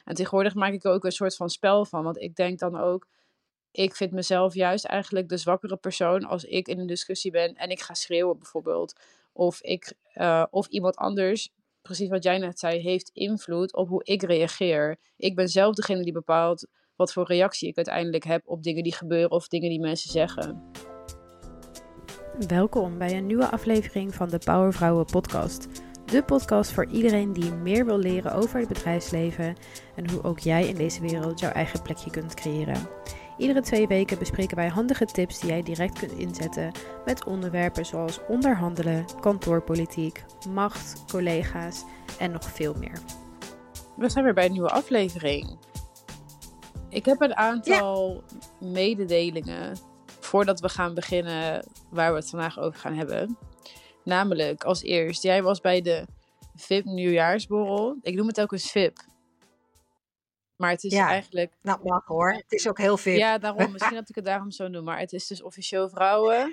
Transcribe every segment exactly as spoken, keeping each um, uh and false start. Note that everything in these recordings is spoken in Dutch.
En tegenwoordig maak ik er ook een soort van spel van. Want ik denk dan ook, ik vind mezelf juist eigenlijk de zwakkere persoon als ik in een discussie ben en ik ga schreeuwen bijvoorbeeld. Of, ik, uh, of iemand anders, precies wat jij net zei, heeft invloed op hoe ik reageer. Ik ben zelf degene die bepaalt wat voor reactie ik uiteindelijk heb op dingen die gebeuren of dingen die mensen zeggen. Welkom bij een nieuwe aflevering van de Powervrouwen podcast. De podcast voor iedereen die meer wil leren over het bedrijfsleven en hoe ook jij in deze wereld jouw eigen plekje kunt creëren. Iedere twee weken bespreken wij handige tips die jij direct kunt inzetten met onderwerpen zoals onderhandelen, kantoorpolitiek, macht, collega's en nog veel meer. We zijn weer bij een nieuwe aflevering. Ik heb een aantal ja. mededelingen voordat we gaan beginnen waar we het vandaag over gaan hebben. Namelijk, als eerst, jij was bij de V I P nieuwjaarsborrel. Ik noem het ook eens V I P. Maar het is ja, eigenlijk... Nou, mag hoor. Het is ook heel V I P. Ja, daarom. Misschien dat ik het daarom zo noem. Maar het is dus officieel vrouwen.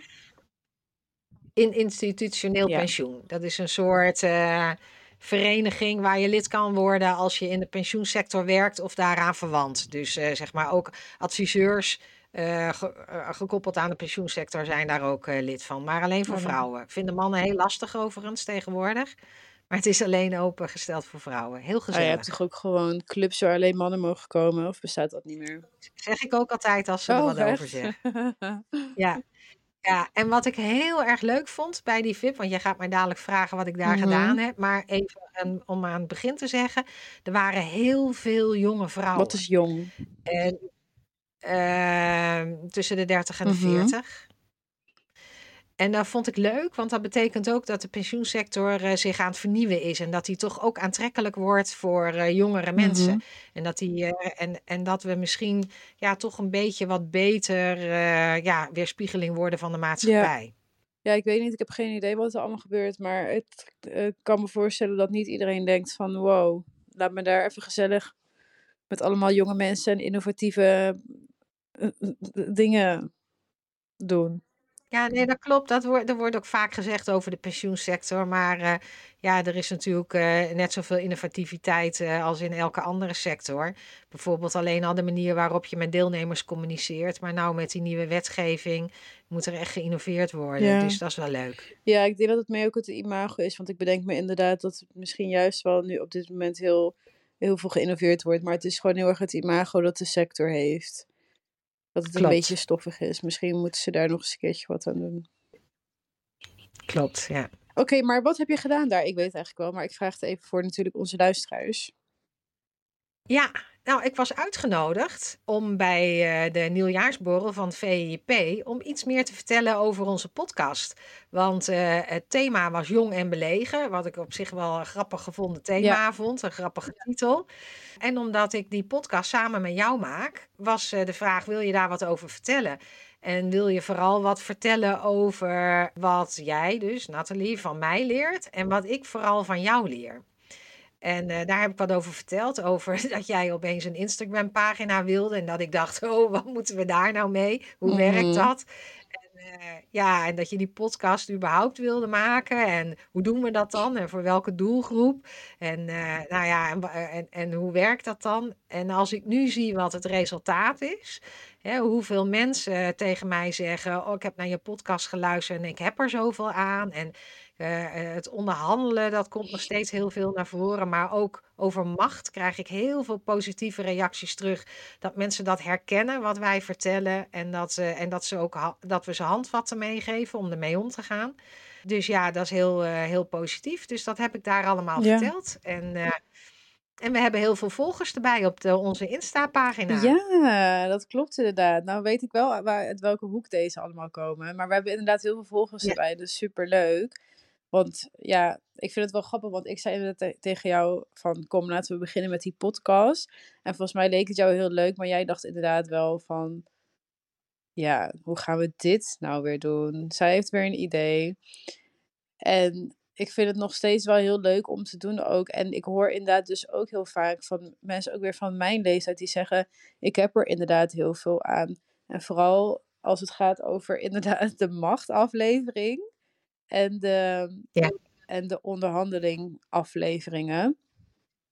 In institutioneel ja. pensioen. Dat is een soort uh, vereniging waar je lid kan worden als je in de pensioensector werkt of daaraan verwant. Dus uh, zeg maar ook adviseurs uh, ge- uh, gekoppeld aan de pensioensector zijn daar ook uh, lid van. Maar alleen voor vrouwen. Vinden mannen heel lastig overigens tegenwoordig. Maar het is alleen opengesteld voor vrouwen. Heel gezellig. Oh, je hebt toch ook gewoon clubs waar alleen mannen mogen komen? Of bestaat dat niet meer? Zeg ik ook altijd als ze oh, er wat echt? over zeggen. Ja. Ja, en wat ik heel erg leuk vond bij die V I P... want jij gaat mij dadelijk vragen wat ik daar mm-hmm. gedaan heb... maar even um, om aan het begin te zeggen... er waren heel veel jonge vrouwen. Wat is jong? En, uh, tussen de dertig en de mm-hmm. veertig. En dat vond ik leuk, want dat betekent ook dat de pensioensector uh, zich aan het vernieuwen is. En dat die toch ook aantrekkelijk wordt voor uh, jongere mensen. Mm-hmm. En, dat die, uh, en, en dat we misschien ja, toch een beetje wat beter uh, ja, weerspiegeling worden van de maatschappij. Ja. ja, ik weet niet, ik heb geen idee wat er allemaal gebeurt. Maar het uh, kan me voorstellen dat niet iedereen denkt van wow, laat me daar even gezellig met allemaal jonge mensen en innovatieve uh, uh, dingen doen. Ja, nee, dat klopt. Dat wordt, er wordt ook vaak gezegd over de pensioensector. Maar uh, ja, er is natuurlijk uh, net zoveel innovativiteit uh, als in elke andere sector. Bijvoorbeeld alleen al de manier waarop je met deelnemers communiceert. Maar nou met die nieuwe wetgeving moet er echt geïnnoveerd worden. Ja. Dus dat is wel leuk. Ja, ik denk dat het meer ook het imago is. Want ik bedenk me inderdaad dat het misschien juist wel nu op dit moment heel, heel veel geïnnoveerd wordt. Maar het is gewoon heel erg het imago dat de sector heeft. Dat het Klopt. een beetje stoffig is. Misschien moeten ze daar nog eens een keertje wat aan doen. Klopt, ja. Oké, okay, maar wat heb je gedaan daar? Ik weet het eigenlijk wel, maar ik vraag het even voor natuurlijk onze luisteraars. Ja, nou, ik was uitgenodigd om bij uh, de nieuwjaarsborrel van V I P... om iets meer te vertellen over onze podcast. Want uh, het thema was jong en belegen... wat ik op zich wel een grappig gevonden thema ja. vond, een grappige titel. En omdat ik die podcast samen met jou maak... was uh, de vraag, wil je daar wat over vertellen? En wil je vooral wat vertellen over wat jij dus, Nathalie, van mij leert... en wat ik vooral van jou leer? En uh, daar heb ik wat over verteld, over dat jij opeens een Instagram-pagina wilde. En dat ik dacht, oh, wat moeten we daar nou mee? Hoe mm-hmm. werkt dat? En, uh, ja, en dat je die podcast überhaupt wilde maken. En hoe doen we dat dan? En voor welke doelgroep? En, uh, nou ja, en, en, en hoe werkt dat dan? En als ik nu zie wat het resultaat is... Hè, hoeveel mensen tegen mij zeggen... oh, ik heb naar je podcast geluisterd en ik heb er zoveel aan... En Uh, het onderhandelen, dat komt nog steeds heel veel naar voren. Maar ook over macht krijg ik heel veel positieve reacties terug. Dat mensen dat herkennen wat wij vertellen. En dat, uh, en dat, ze ook ha- dat we ze handvatten meegeven om ermee om te gaan. Dus ja, dat is heel, uh, heel positief. Dus dat heb ik daar allemaal ja. verteld. En... Uh, En we hebben heel veel volgers erbij op de, onze Insta-pagina. Ja, dat klopt inderdaad. Nou weet ik wel waar, uit welke hoek deze allemaal komen. Maar we hebben inderdaad heel veel volgers ja. erbij. Dus superleuk. Want ja, ik vind het wel grappig. Want ik zei inderdaad te- tegen jou van... kom, laten we beginnen met die podcast. En volgens mij leek het jou heel leuk. Maar jij dacht inderdaad wel van... ja, hoe gaan we dit nou weer doen? Zij heeft weer een idee. En... ik vind het nog steeds wel heel leuk om te doen ook. En ik hoor inderdaad dus ook heel vaak van mensen ook weer van mijn leeftijd die zeggen... ik heb er inderdaad heel veel aan. En vooral als het gaat over inderdaad de machtaflevering... en de, ja. en de onderhandeling afleveringen.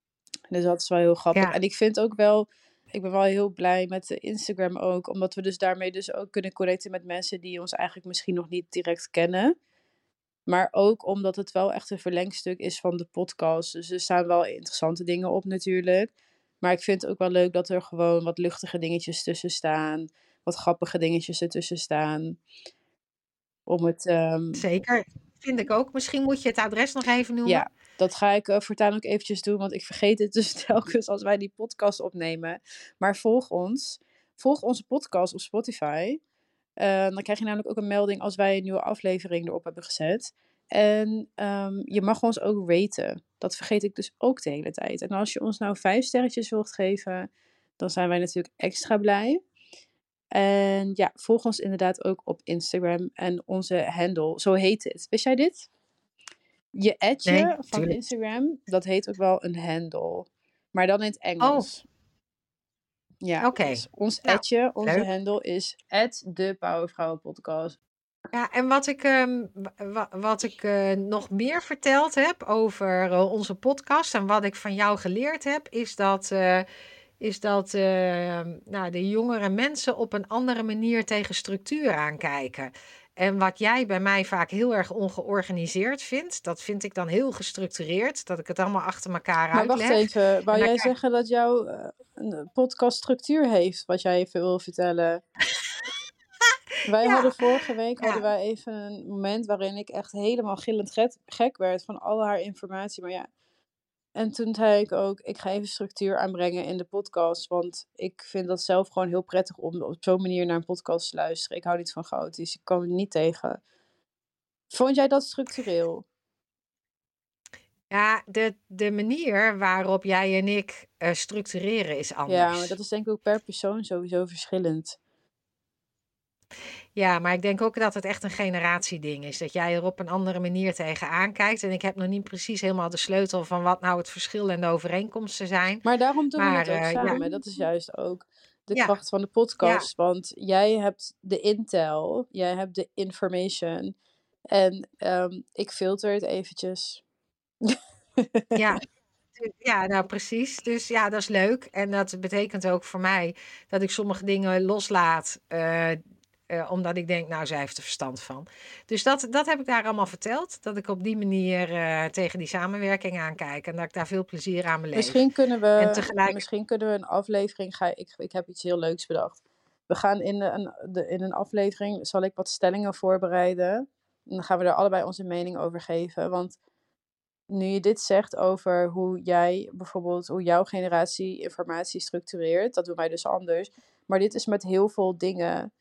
Dus dat is wel heel grappig. Ja, En ik vind ook wel, ik ben wel heel blij met de Instagram ook, omdat we dus daarmee dus ook kunnen connecten met mensen die ons eigenlijk misschien nog niet direct kennen. Maar ook omdat het wel echt een verlengstuk is van de podcast. Dus er staan wel interessante dingen op natuurlijk. Maar ik vind het ook wel leuk dat er gewoon wat luchtige dingetjes tussen staan. Wat grappige dingetjes ertussen staan. Om het, ehm, zeker. Vind ik ook. Misschien moet je het adres nog even noemen. ja, dat ga ik uh, voortaan ook eventjes doen. Want ik vergeet het dus telkens als wij die podcast opnemen. Maar volg ons. Volg onze podcast op Spotify. Uh, dan krijg je namelijk ook een melding als wij een nieuwe aflevering erop hebben gezet. En um, je mag ons ook raten. Dat vergeet ik dus ook de hele tijd. En als je ons nou vijf sterretjes wilt geven, dan zijn wij natuurlijk extra blij. En ja, volg ons inderdaad ook op Instagram en onze handle. Zo heet het. Wist jij dit? Je adje Nee, van tuurlijk. Instagram, dat heet ook wel een handle. Maar dan in het Engels. Oh, Ja, oké. dus ons Nou, adje, onze leuk. handle is at de Powervrouwenpodcast. Ja, en wat ik, ehm, wa- wa- wat ik eh, nog meer verteld heb over eh, onze podcast en wat ik van jou geleerd heb, is dat, eh, is dat eh, nou, de jongere mensen op een andere manier tegen structuur aankijken. En wat jij bij mij vaak heel erg ongeorganiseerd vindt, dat vind ik dan heel gestructureerd, dat ik het allemaal achter elkaar Maar wacht uitleg. even, wou En dan jij krijg zeggen dat jouw uh, een podcast structuur heeft, wat jij even wil vertellen? Wij Ja, hadden vorige week hadden ja, wij even een moment waarin ik echt helemaal gillend gek, gek werd van al haar informatie. Maar ja, en toen zei ik ook, ik ga even structuur aanbrengen in de podcast. Want ik vind dat zelf gewoon heel prettig om op zo'n manier naar een podcast te luisteren. Ik hou niet van chaotisch, ik kan er niet tegen. Vond jij dat structureel? ja, de, de manier waarop jij en ik eh, structureren is Ja, maar anders. dat is denk ik ook per persoon sowieso verschillend. Ja, maar ik denk ook dat het echt een generatieding is. Dat jij er op een andere manier tegenaan kijkt. En ik heb nog niet precies helemaal de sleutel van wat nou het verschil en de overeenkomsten zijn. Maar daarom doen we Maar het ook eh, ja, samen. Dat is juist ook de ja, kracht van de ja, podcast. Want jij hebt de intel, jij hebt de information. En ehm, ik filter het eventjes. ja. Ja, nou precies. Dus ja, dat is leuk. En dat betekent ook voor mij dat ik sommige dingen loslaat. eh, eh, omdat ik denk, nou, zij heeft er verstand van. Dus dat, dat heb ik daar allemaal verteld. Dat ik op die manier eh, tegen die samenwerking aankijk. En dat ik daar veel plezier aan beleef. Misschien kunnen En we, tegelijk, misschien kunnen we een aflevering. Ga, ik, ik heb iets heel leuks bedacht. We gaan in, de, een, de, in een aflevering, zal ik wat stellingen voorbereiden. En dan gaan we er allebei onze mening over geven. Want nu je dit zegt over hoe jij bijvoorbeeld, hoe jouw generatie informatie structureert, dat doen wij dus anders. Maar dit is met heel veel dingen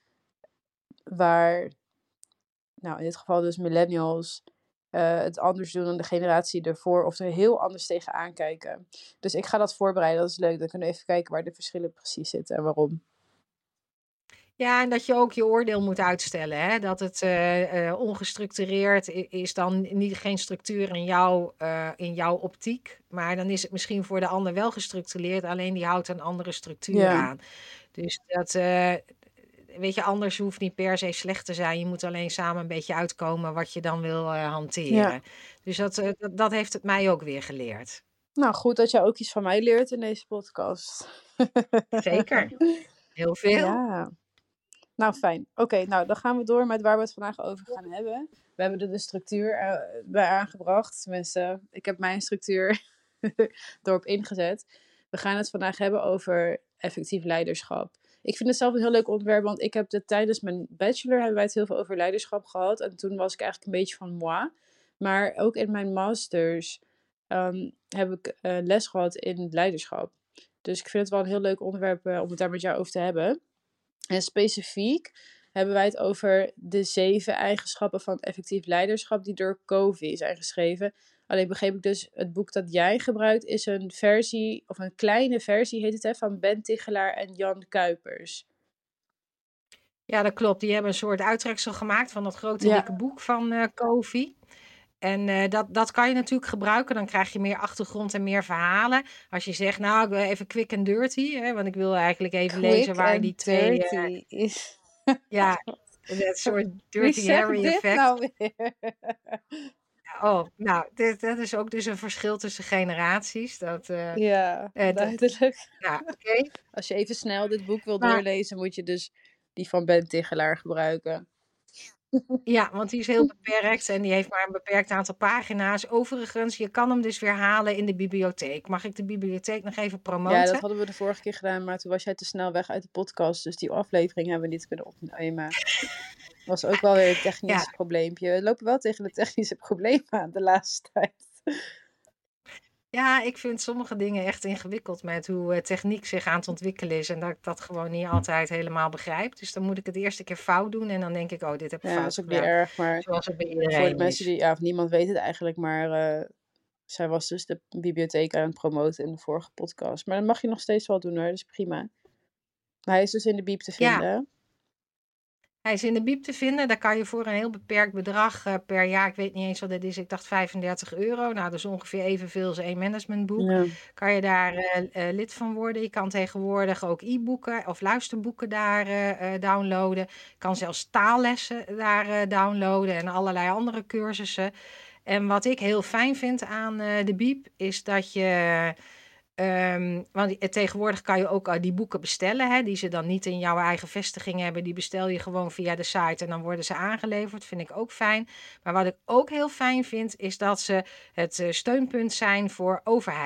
waar, nou in dit geval dus millennials, uh, het anders doen dan de generatie ervoor of er heel anders tegenaan kijken. Dus ik ga dat voorbereiden, dat is leuk. Dan kunnen we even kijken waar de verschillen precies zitten en waarom. ja, en dat je ook je oordeel moet uitstellen. Hè? Dat het eh, eh, ongestructureerd i- is dan niet, geen structuur in, jou, eh, in jouw optiek. Maar dan is het misschien voor de ander wel gestructureerd. Alleen die houdt een andere structuur Ja, aan. Dus dat, eh, weet je, anders hoeft niet per se slecht te zijn. Je moet alleen samen een beetje uitkomen wat je dan wil eh, ja. hanteren. Dus dat, eh, dat, dat heeft het mij ook weer geleerd. Nou, goed dat jij ook iets van mij leert in deze podcast. Zeker. Heel veel. Ja. Nou, fijn. Oké, nou dan gaan we door met waar we het vandaag over gaan hebben. We hebben er de structuur uh, bij aangebracht. Tenminste, ik heb mijn structuur erop ingezet. We gaan het vandaag hebben over effectief leiderschap. Ik vind het zelf een heel leuk onderwerp, want ik heb de, tijdens mijn bachelor hebben wij het heel veel over leiderschap gehad. En toen was ik eigenlijk een beetje van moi. Maar ook in mijn masters um, heb ik uh, les gehad in leiderschap. Dus ik vind het wel een heel leuk onderwerp uh, om het daar met jou over te hebben. En specifiek hebben wij het over de zeven eigenschappen van effectief leiderschap die door Covey zijn geschreven. Alleen begreep ik dus, het boek dat jij gebruikt is een versie, of een kleine versie heet het, hè, van Ben Tichelaar en Jan Kuipers. Ja, dat klopt. Die hebben een soort uittreksel gemaakt van dat grote Ja. dikke boek van uh, Covey. En uh, dat, dat kan je natuurlijk gebruiken. Dan krijg je meer achtergrond en meer verhalen. Als je zegt, nou, ik wil even quick and dirty. Hè, want ik wil eigenlijk even Quick lezen waar and die twee... dirty Uh, is... ja, dat soort Wie Dirty zegt Harry dit effect. nou weer? oh, nou, dit, dat is ook dus een verschil tussen generaties. Dat, uh, Ja, uh, dat, duidelijk. nou, oké. Okay. Als je even snel dit boek wil Maar, doorlezen, moet je dus die van Ben Tichelaar gebruiken. Ja, want die is heel beperkt en die heeft maar een beperkt aantal pagina's. Overigens, je kan hem dus weer halen in de bibliotheek. Mag ik de bibliotheek nog even promoten? Ja, dat hadden we de vorige keer gedaan, maar toen was jij te snel weg uit de podcast. Dus die aflevering hebben we niet kunnen opnemen. Dat was ook wel weer een technisch Ja. probleempje. We lopen wel tegen de technische problemen aan de laatste tijd. Ja, ik vind sommige dingen echt ingewikkeld met hoe uh, techniek zich aan het ontwikkelen is. En dat ik dat gewoon niet altijd helemaal begrijp. Dus dan moet ik het de eerste keer fout doen. En dan denk ik, oh, dit heb ik Ja, dat fout is ook niet gedaan. erg, maar Zoals het bij voor de iedereen mensen is. die, ja, of niemand weet het eigenlijk, maar uh, zij was dus de bibliotheek aan het promoten in de vorige podcast. Maar dat mag je nog steeds wel doen hoor, dat is prima. Maar hij is dus in de bieb te Ja, vinden. hij is in de bieb te vinden. Daar kan je voor een heel beperkt bedrag uh, per jaar, ik weet niet eens wat dat is, ik dacht vijfendertig euro. Nou, dat is ongeveer evenveel als één managementboek. Ja. Kan je daar uh, uh, lid van worden. Je kan tegenwoordig ook e-boeken of luisterboeken daar uh, uh, downloaden. Je kan zelfs taallessen daar uh, downloaden en allerlei andere cursussen. En wat ik heel fijn vind aan uh, de bieb, is dat je... Um, want tegenwoordig kan je ook uh, die boeken bestellen, hè, die ze dan niet in jouw eigen vestiging hebben. Die bestel je gewoon via de site en dan worden ze aangeleverd. Vind ik ook fijn. Maar wat ik ook heel fijn vind, is dat ze het uh, steunpunt zijn voor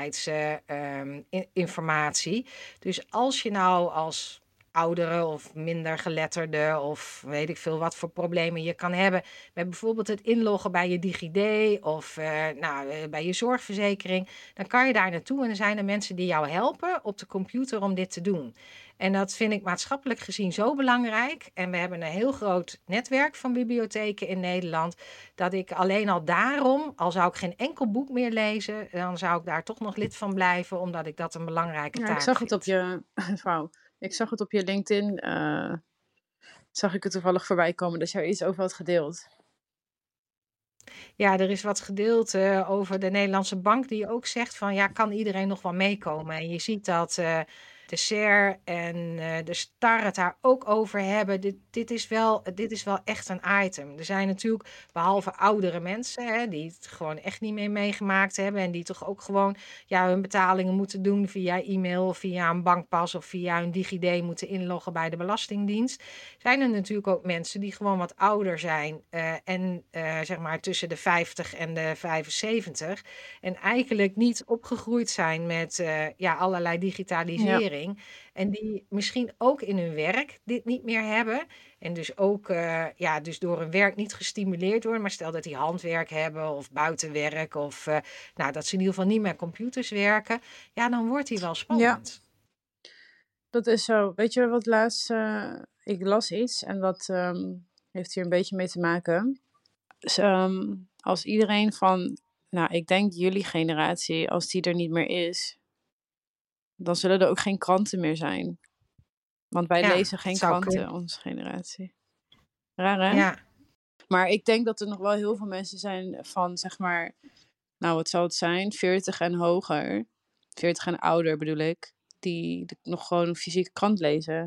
overheidsinformatie. Uh, um, dus als je nou als ouderen of minder geletterde of weet ik veel wat voor problemen je kan hebben met bijvoorbeeld het inloggen bij je DigiD of uh, nou, uh, bij je zorgverzekering, dan kan je daar naartoe en er zijn er mensen die jou helpen op de computer om dit te doen. En dat vind ik maatschappelijk gezien zo belangrijk. En we hebben een heel groot netwerk van bibliotheken in Nederland, dat ik alleen al daarom, al zou ik geen enkel boek meer lezen, dan zou ik daar toch nog lid van blijven, omdat ik dat een belangrijke Ja, taak ik zag vind. het op je, vrouw, ik zag het op je LinkedIn, uh, zag ik het toevallig voorbij komen dat je er iets over had gedeeld. Ja, er is wat gedeeld uh, over de Nederlandse bank die ook zegt van ja, kan iedereen nog wel meekomen? En je ziet dat uh, de S E R en uh, de Star het daar ook over hebben. Dit, dit, is wel, dit is wel echt een item. Er zijn natuurlijk, behalve oudere mensen, hè, die het gewoon echt niet meer meegemaakt hebben en die toch ook gewoon ja, hun betalingen moeten doen via e-mail of via een bankpas of via hun DigiD moeten inloggen bij de Belastingdienst. Zijn er natuurlijk ook mensen die gewoon wat ouder zijn uh, en uh, zeg maar tussen de vijftig en de vijfenzeventig en eigenlijk niet opgegroeid zijn met uh, ja, allerlei digitalisering. Ja. En die misschien ook in hun werk dit niet meer hebben. En dus ook uh, ja, dus door hun werk niet gestimuleerd worden. Maar stel dat die handwerk hebben of buitenwerk. Of uh, nou, dat ze in ieder geval niet met computers werken. Ja, dan wordt die wel spannend. Ja, dat is zo. Weet je wat laatst... Uh, ik las iets en dat um, heeft hier een beetje mee te maken. Dus, um, als iedereen van... Nou, ik denk jullie generatie, als die er niet meer is... dan zullen er ook geen kranten meer zijn. Want wij ja, lezen geen kranten, kunnen. Onze generatie. Raar, hè? Ja. Maar ik denk dat er nog wel heel veel mensen zijn van, zeg maar... Nou, wat zou het zijn? veertig en hoger. veertig en ouder bedoel ik. Die nog gewoon een fysieke krant lezen.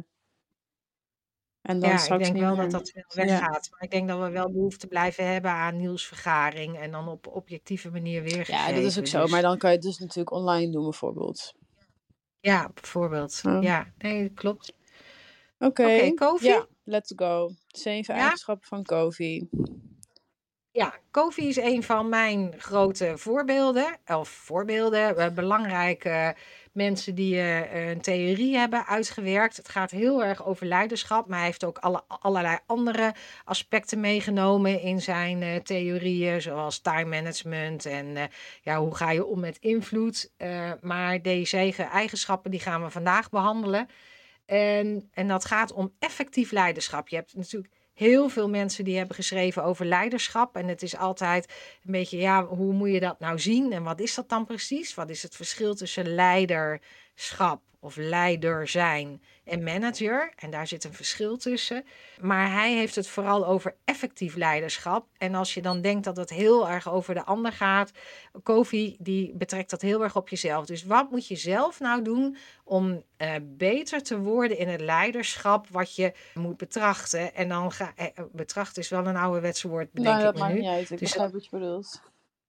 En dan ja, ik denk wel meer... dat dat wel weggaat. Ja. Maar ik denk dat we wel behoefte blijven hebben aan nieuwsvergaring. En dan op objectieve manier weergegeven. Ja, dat is ook zo. Dus... Maar dan kan je het dus natuurlijk online doen bijvoorbeeld. Ja, bijvoorbeeld. Oh. Ja, nee, klopt. Oké, okay. okay, Kofi? Ja, let's go. Zeven ja? eigenschappen van Kofi. Ja, Kofi is een van mijn grote voorbeelden. Of voorbeelden, belangrijke mensen die uh, een theorie hebben uitgewerkt. Het gaat heel erg over leiderschap, maar hij heeft ook alle, allerlei andere aspecten meegenomen in zijn uh, theorieën, zoals time management en uh, ja, hoe ga je om met invloed. Uh, maar deze eigenschappen die gaan we vandaag behandelen. En, en dat gaat om effectief leiderschap. Je hebt natuurlijk heel veel mensen die hebben geschreven over leiderschap. En het is altijd een beetje, ja, hoe moet je dat nou zien? En wat is dat dan precies? Wat is het verschil tussen leiderschap of leider zijn en manager? En daar zit een verschil tussen. Maar hij heeft het vooral over effectief leiderschap. En als je dan denkt dat het heel erg over de ander gaat, Kofi die betrekt dat heel erg op jezelf. Dus wat moet je zelf nou doen om uh, beter te worden in het leiderschap wat je moet betrachten? En dan ga uh, betrachten is wel een ouderwetse woord, bedenk nou, ik me nu. Dat maakt niet uit, ik dus begrijp wat je bedoelt.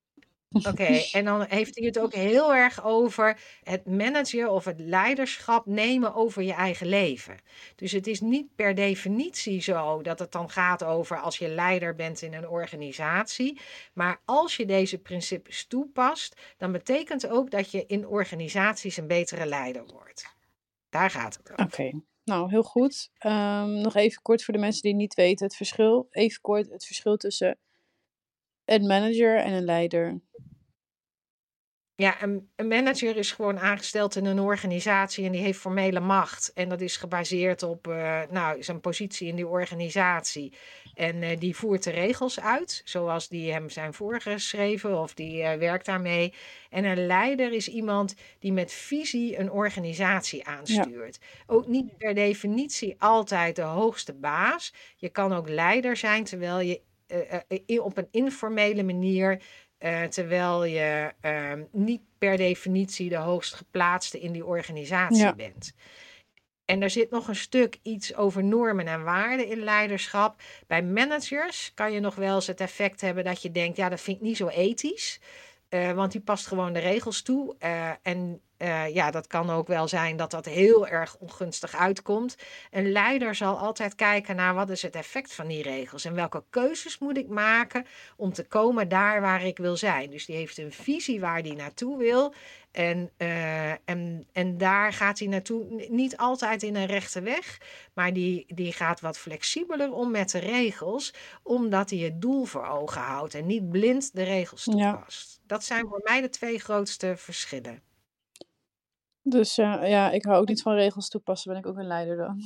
Oké, en dan heeft hij het ook heel erg over het managen of het leiderschap nemen over je eigen leven. Dus het is niet per definitie zo dat het dan gaat over als je leider bent in een organisatie. Maar als je deze principes toepast, dan betekent ook dat je in organisaties een betere leider wordt. Daar gaat het Oké, over. nou heel goed. Ehm, nog even kort voor de mensen die niet weten het verschil. Even kort het verschil tussen een manager en een leider. Ja, een, een manager is gewoon aangesteld in een organisatie en die heeft formele macht. En dat is gebaseerd op eh, nou, zijn positie in die organisatie. En eh, die voert de regels uit, zoals die hem zijn voorgeschreven of die eh, werkt daarmee. En een leider is iemand die met visie een organisatie Ja, aanstuurt. Ook niet per definitie altijd de hoogste baas. Je kan ook leider zijn terwijl je eh, eh, i- op een informele manier eh, terwijl je ehm, niet per definitie de hoogst geplaatste in die organisatie ja, bent. En er zit nog een stuk iets over normen en waarden in leiderschap. Bij managers kan je nog wel eens het effect hebben dat je denkt, ja, dat vind ik niet zo ethisch. Eh, want die past gewoon de regels toe. Eh, en eh, ja, dat kan ook wel zijn dat dat heel erg ongunstig uitkomt. Een leider zal altijd kijken naar wat is het effect van die regels. En welke keuzes moet ik maken om te komen daar waar ik wil zijn. Dus die heeft een visie waar die naartoe wil. En, uh, en, en daar gaat hij naartoe, niet altijd in een rechte weg, maar die, die gaat wat flexibeler om met de regels, omdat hij het doel voor ogen houdt en niet blind de regels ja. toepast. Dat zijn voor mij de twee grootste verschillen. Dus uh, ja, ik hou ook niet van regels toepassen, ben ik ook een leider dan.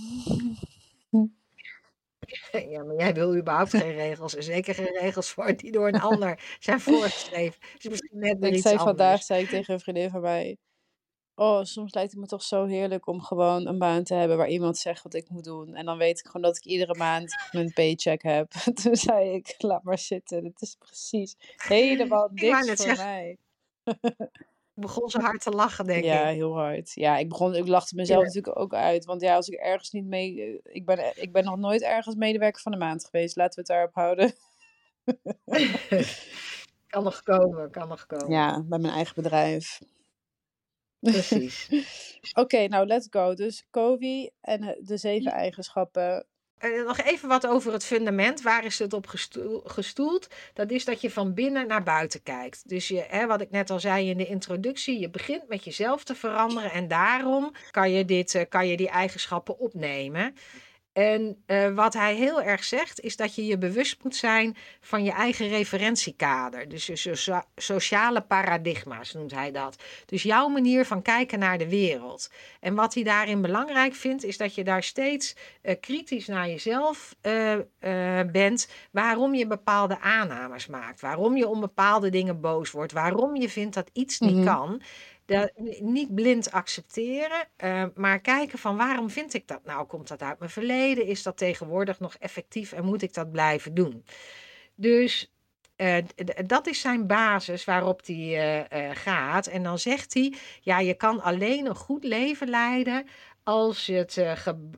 Ja, maar jij wil überhaupt geen regels. En zeker geen regels voor die door een ander zijn voorgeschreven. Dus misschien net weer Ik iets zei vandaag, anders. zei ik tegen een vriendin van mij, oh, soms lijkt het me toch zo heerlijk om gewoon een baan te hebben waar iemand zegt wat ik moet doen. En dan weet ik gewoon dat ik iedere maand mijn paycheck heb. Toen zei ik, laat maar zitten, dit is precies helemaal Ik wou niks net voor zeggen, mij. begon ze hard te lachen, denk Ja, ik. heel hard. Ja, ik begon, ik lachte mezelf Ja. natuurlijk ook uit. Want ja, als ik ergens niet mee... Ik ben, ik ben nog nooit ergens medewerker van de maand geweest. Laten we het daarop houden. Kan nog komen, kan nog komen. Ja, bij mijn eigen bedrijf. Precies. Oké, okay, nou let's go. Dus Covey en de zeven eigenschappen. Uh, nog even wat over het fundament. Waar is het op gestoel, gestoeld? Dat is dat je van binnen naar buiten kijkt. Dus je, hè, wat ik net al zei in de introductie, je begint met jezelf te veranderen en daarom kan je, dit, uh, kan je die eigenschappen opnemen. En uh, wat hij heel erg zegt, is dat je je bewust moet zijn van je eigen referentiekader. Dus je so- sociale paradigma's noemt hij dat. Dus jouw manier van kijken naar de wereld. En wat hij daarin belangrijk vindt, is dat je daar steeds uh, kritisch naar jezelf uh, uh, bent. Waarom je bepaalde aannames maakt. Waarom je om bepaalde dingen boos wordt. Waarom je vindt dat iets niet Mm-hmm. kan. Dat, niet blind accepteren, uh, maar kijken van waarom vind ik dat nou? Komt dat uit mijn verleden? Is dat tegenwoordig nog effectief en moet ik dat blijven doen? Dus uh, d- dat is zijn basis waarop hij uh, uh, gaat. En dan zegt hij, ja, je kan alleen een goed leven leiden als het uh,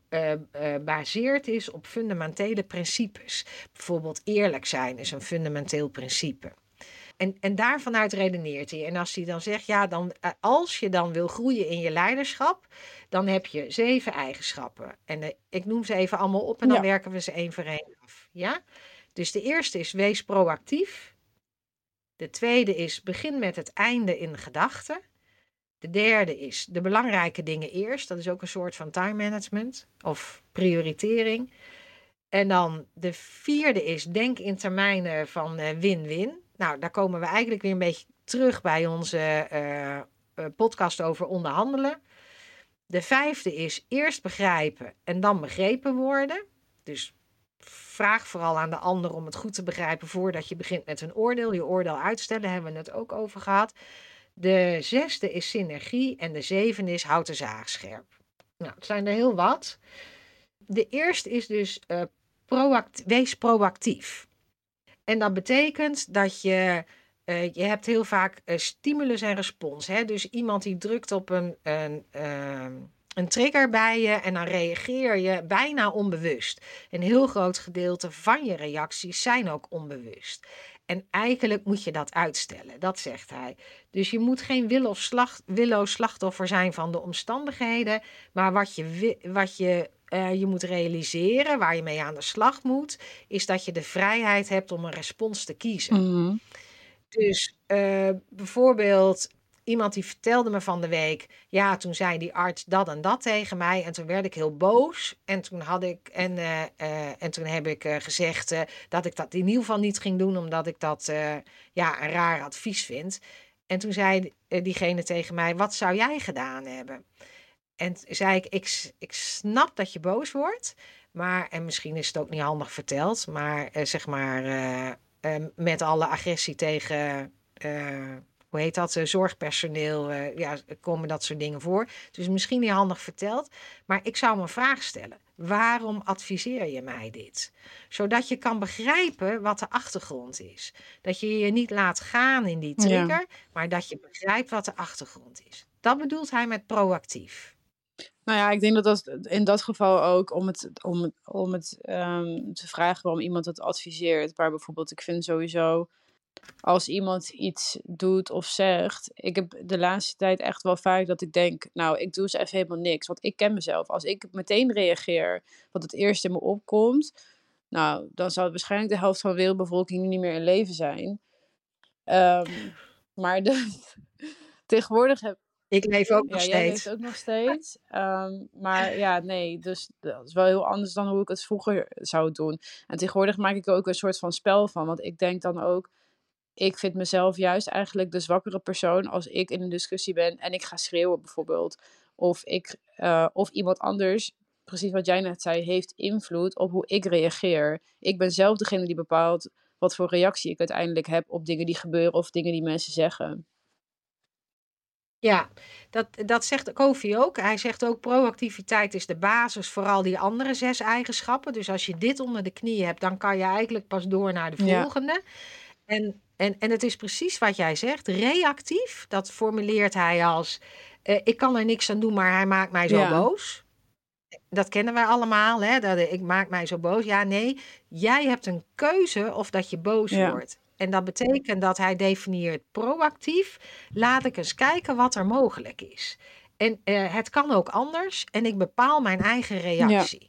gebaseerd uh, uh, is op fundamentele principes. Bijvoorbeeld eerlijk zijn is een fundamenteel principe. En, en daarvanuit redeneert hij. En als hij dan zegt, ja, dan, als je dan wil groeien in je leiderschap, dan heb je zeven eigenschappen. En uh, ik noem ze even allemaal op en dan Ja. werken we ze één voor één af. Ja? Dus de eerste is, wees proactief. De tweede is, begin met het einde in gedachten. De derde is, de belangrijke dingen eerst. Dat is ook een soort van time management of prioritering. En dan de vierde is, denk in termijnen van uh, win-win. Nou, daar komen we eigenlijk weer een beetje terug bij onze uh, uh, podcast over onderhandelen. De vijfde is eerst begrijpen en dan begrepen worden. Dus vraag vooral aan de ander om het goed te begrijpen voordat je begint met een oordeel. Je oordeel uitstellen, hebben we het ook over gehad. De zesde is synergie en de zevende is houd de zaag scherp. Nou, het zijn er heel wat. De eerste is dus uh, proact- wees proactief. En dat betekent dat je, uh, je hebt heel vaak uh, stimulus en respons. Hè? Dus iemand die drukt op een, een, uh, een trigger bij je en dan reageer je bijna onbewust. Een heel groot gedeelte van je reacties zijn ook onbewust. En eigenlijk moet je dat uitstellen, dat zegt hij. Dus je moet geen willoos slacht, willoos slachtoffer zijn van de omstandigheden, maar wat je, wi- wat je, eh, je moet realiseren, waar je mee aan de slag moet, is dat je de vrijheid hebt om een respons te kiezen. Mhm. Dus eh, bijvoorbeeld, iemand die vertelde me van de week, ja, toen zei die arts dat en dat tegen mij en toen werd ik heel boos en toen had ik en, eh, eh, en toen heb ik eh, gezegd eh, dat ik dat in ieder geval niet ging doen omdat ik dat eh, ja, een raar advies vind. En toen zei eh, diegene tegen mij, wat zou jij gedaan hebben? En t- zei ik, ik, s- ik snap dat je boos wordt, maar, en misschien is het ook niet handig verteld, maar eh, zeg maar eh, eh, met alle agressie tegen, eh, hoe heet dat, eh, zorgpersoneel, eh, ja, komen dat soort dingen voor. Dus misschien niet handig verteld, maar ik zou me een vraag stellen. Waarom adviseer je mij dit? Zodat je kan begrijpen wat de achtergrond is. Dat je je niet laat gaan in die Ja. trigger, maar dat je begrijpt wat de achtergrond is. Dat bedoelt hij met proactief. Nou ja, ik denk dat dat in dat geval ook om het, om het, om het ehm, te vragen waarom iemand het adviseert. Maar bijvoorbeeld, ik vind sowieso, als iemand iets doet of zegt. Ik heb de laatste tijd echt wel vaak dat ik denk, nou, ik doe eens even helemaal niks. Want ik ken mezelf. Als ik meteen reageer, wat het eerst in me opkomt, nou, dan zal waarschijnlijk de helft van de wereldbevolking niet meer in leven zijn. Ehm, maar de, tegenwoordig heb Ik leef ook nog ja, jij leeft steeds. ook nog steeds. Ehm, maar ja, nee, dus dat is wel heel anders dan hoe ik het vroeger zou doen. En tegenwoordig maak ik er ook een soort van spel van. Want ik denk dan ook, ik vind mezelf juist eigenlijk de zwakkere persoon als ik in een discussie ben en ik ga schreeuwen bijvoorbeeld. Of, ik, eh, of iemand anders, precies wat jij net zei, heeft invloed op hoe ik reageer. Ik ben zelf degene die bepaalt wat voor reactie ik uiteindelijk heb op dingen die gebeuren of dingen die mensen zeggen. Ja, dat, dat zegt Kofi ook. Hij zegt ook proactiviteit is de basis voor al die andere zes eigenschappen. Dus als je dit onder de knie hebt, dan kan je eigenlijk pas door naar de Ja, volgende. En, en, en het is precies wat jij zegt. Reactief, dat formuleert hij als eh, ik kan er niks aan doen, maar hij maakt mij zo ja, boos. Dat kennen wij allemaal, hè? Dat ik maak mij zo boos. Ja, nee, jij hebt een keuze of dat je boos ja. wordt. En dat betekent dat hij definieert proactief. Laat ik eens kijken wat er mogelijk is. En eh, het kan ook anders en ik bepaal mijn eigen Ja, reactie.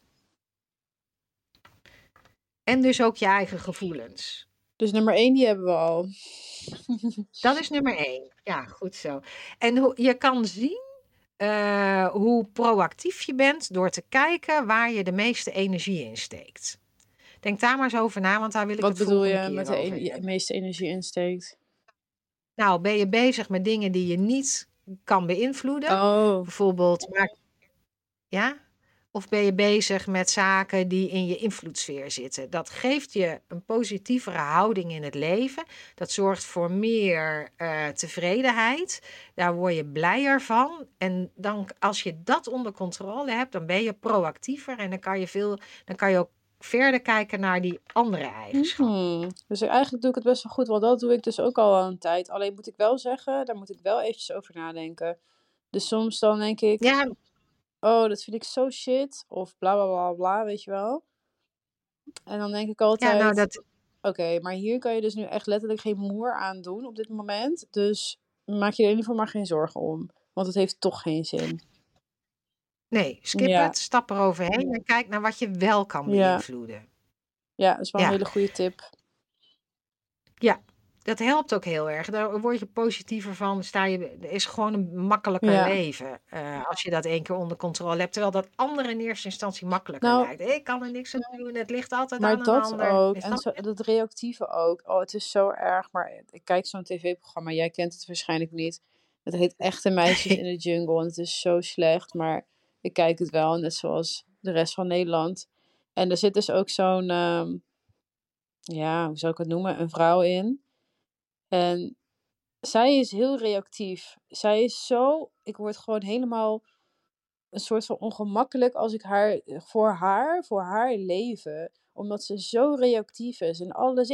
En dus ook je eigen gevoelens. dus nummer één, die hebben we al. Dat is nummer één. Ja, goed zo. En hoe, je kan zien eh, hoe proactief je bent door te kijken waar je de meeste energie in steekt. Denk daar maar eens over na, want daar wil ik Wat het bedoel volgende je met keer de over en- je hebben. meeste energie insteekt? Nou, ben je bezig met dingen die je niet kan beïnvloeden? Oh, Bijvoorbeeld, maak, ja? Of ben je bezig met zaken die in je invloedssfeer zitten? Dat geeft je een positievere houding in het leven. Dat zorgt voor meer eh, tevredenheid. Daar word je blijer van. En dan, als je dat onder controle hebt, dan ben je proactiever en dan kan je, veel, dan kan je ook verder kijken naar die andere eigenschappen. mhm. Dus eigenlijk doe ik het best wel goed, want dat doe ik dus ook al een tijd. Alleen moet ik wel zeggen, daar moet ik wel eventjes over nadenken. Dus soms dan denk ik, Ja, oh, dat vind ik zo shit. Of bla bla bla bla, weet je wel. En dan denk ik ja, nou altijd, dat, oké, maar hier kan je dus nu echt letterlijk geen moer aan doen op dit moment. Dus maak je er in ieder geval maar geen zorgen om. Want het heeft toch geen zin. nee, skip Ja, het, stap eroverheen en kijk naar wat je wel kan ja, beïnvloeden. ja, dat is wel een Ja, hele goede tip. ja, dat helpt ook heel erg. Daar word je positiever van. Sta je, er is gewoon een makkelijker Ja. leven eh, als je dat één keer onder controle hebt. Terwijl dat andere in eerste instantie makkelijker Nou, lijkt. Ik kan er niks aan doen, het ligt altijd aan maar een dat ander. ook. Is En dat zo, dat reactieve ook. Oh, het is zo erg. Maar ik kijk zo'n tv-programma. Jij kent het waarschijnlijk niet. Het heet Echte Meisjes in de Jungle. En het is zo slecht. Maar ik kijk het wel. Net zoals de rest van Nederland. En er zit dus ook zo'n... ehm, ja, hoe zou ik het noemen? Een vrouw in. En zij is heel reactief. Zij is zo... Ik word gewoon helemaal een soort van ongemakkelijk als ik haar... Voor haar, voor haar leven... Omdat ze zo reactief is. En alles...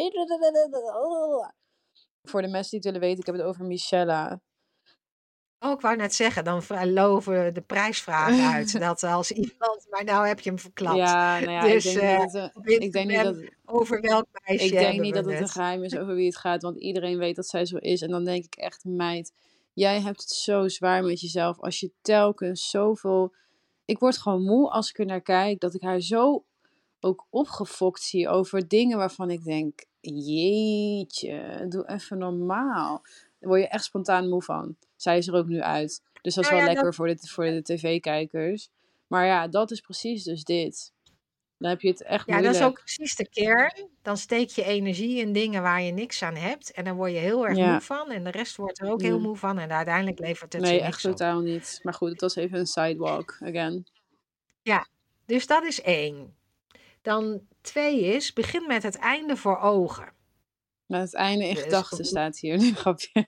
Voor de mensen die het willen weten, ik heb het over Michella. Oh, ik wou net zeggen, dan vra- loven de prijsvragen uit. Dat als iemand, maar nou heb je hem verklapt. Ja, nou ja, ik Dus denk niet eh, dat het... op een- Ik denk niet Instagram, dat... Over welk meisje Ik denk hebben niet we dat het een het? geheim is over wie het gaat, want iedereen weet dat zij zo is. En dan denk ik echt, meid, jij hebt het zo zwaar met jezelf. Als je telkens zoveel... Ik word gewoon moe als ik er naar kijk, dat ik haar zo ook opgefokt zie over dingen waarvan ik denk, jeetje, doe even normaal. Daar word je echt spontaan moe van. Zij is er ook nu uit. Dus dat is Nou wel ja, dat, lekker voor de, voor de tv-kijkers. Maar ja, dat is precies dus dit. Dan heb je het echt ja, dat is ook moeilijk. precies de kern. Dan steek je energie in dingen waar je niks aan hebt. En dan word je heel erg moe Ja, van. En de rest wordt er ook heel ja. moe van. En uiteindelijk levert het je Nee, echt niks op. totaal niet. Maar goed, het was even een sidewalk, again. Ja, dus dat is één. Dan twee is, begin met het einde voor ogen. Met het einde in Dus gedachten staat hier. Nee, grapje.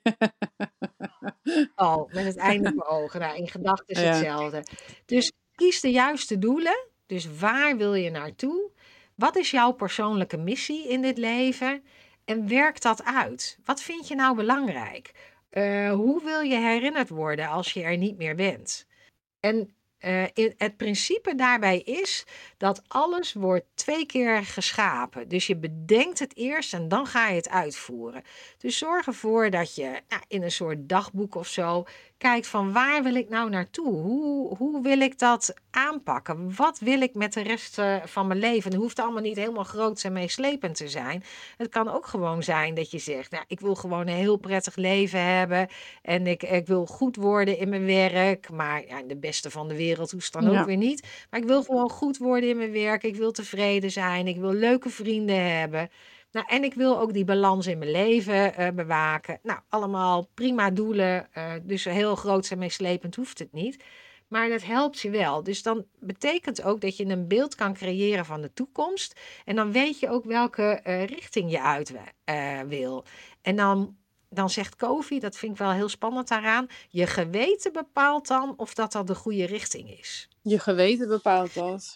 oh, met het einde voor ogen. Nou, in gedachten is Ja, hetzelfde. Dus kies de juiste doelen. Dus waar wil je naartoe? Wat is jouw persoonlijke missie in dit leven? En werk dat uit. Wat vind je nou belangrijk? Eh, hoe wil je herinnerd worden als je er niet meer bent? En eh, in, het principe daarbij is dat alles wordt twee keer geschapen. Dus je bedenkt het eerst en dan ga je het uitvoeren. Dus zorg ervoor dat je nou, in een soort dagboek of zo kijkt van waar wil ik nou naartoe? Hoe, hoe wil ik dat aanpakken? Wat wil ik met de rest eh, van mijn leven? Het hoeft allemaal niet helemaal groot en meeslepend te zijn. Het kan ook gewoon zijn dat je zegt, nou, ik wil gewoon een heel prettig leven hebben. En ik, ik wil goed worden in mijn werk. Maar ja, de beste van de wereld hoeft dan ook ja, weer niet. Maar ik wil gewoon goed worden in mijn werk. Ik wil tevreden zijn. Ik wil leuke vrienden hebben. Nou, en ik wil ook die balans in mijn leven eh, bewaken. Nou, allemaal prima doelen. eh, dus heel groot en meeslepend hoeft het niet. Maar dat helpt je wel. Dus dan betekent ook dat je een beeld kan creëren van de toekomst. En dan weet je ook welke eh, richting je uit eh, wil. En dan dan zegt Kofi, dat vind ik wel heel spannend daaraan, je geweten bepaalt dan of dat al de goede richting is. je geweten bepaalt dat.